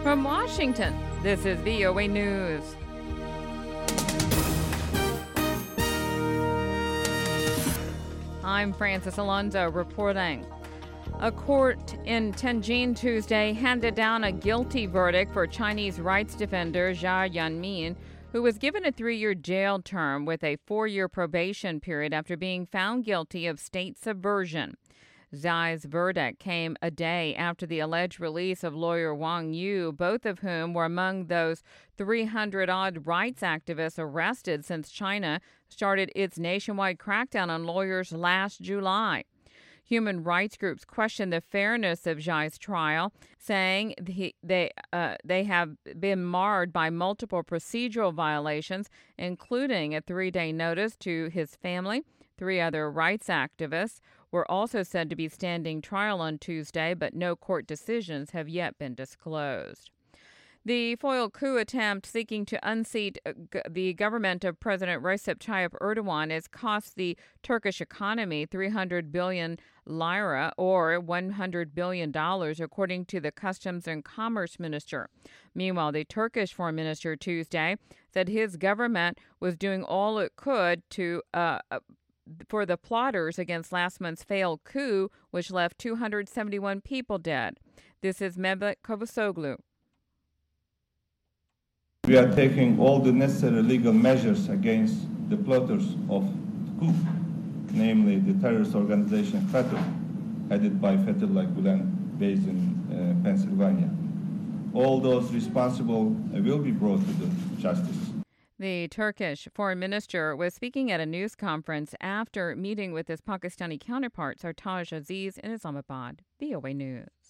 From Washington, this is VOA News. I'm Francis Alonso reporting. A court in Tianjin Tuesday handed down a guilty verdict for Chinese rights defender Xia Yanmin, who was given a 3-year jail term with a 4-year probation period after being found guilty of state subversion. Xi's verdict came a day after the alleged release of lawyer Wang Yu, both of whom were among those 300-odd rights activists arrested since China started its nationwide crackdown on lawyers last July. Human rights groups question the fairness of Xi's trial, saying they have been marred by multiple procedural violations, including a 3-day notice to his family. 3 other rights activists were also said to be standing trial on Tuesday, but no court decisions have yet been disclosed. The foiled coup attempt seeking to unseat the government of President Recep Tayyip Erdogan has cost the Turkish economy 300 billion lira, or $100 billion, according to the Customs and Commerce Minister. Meanwhile, the Turkish Foreign Minister Tuesday said his government was doing all it could for the plotters against last month's failed coup, which left 271 people dead. This is Mehmet Cavusoglu. We are taking all the necessary legal measures against the plotters of the coup, namely the terrorist organization FETÖ, headed by Fethullah Gulen, based in Pennsylvania. All those responsible will be brought to the justice. The Turkish foreign minister was speaking at a news conference after meeting with his Pakistani counterpart, Sartaj Aziz, in Islamabad. VOA News.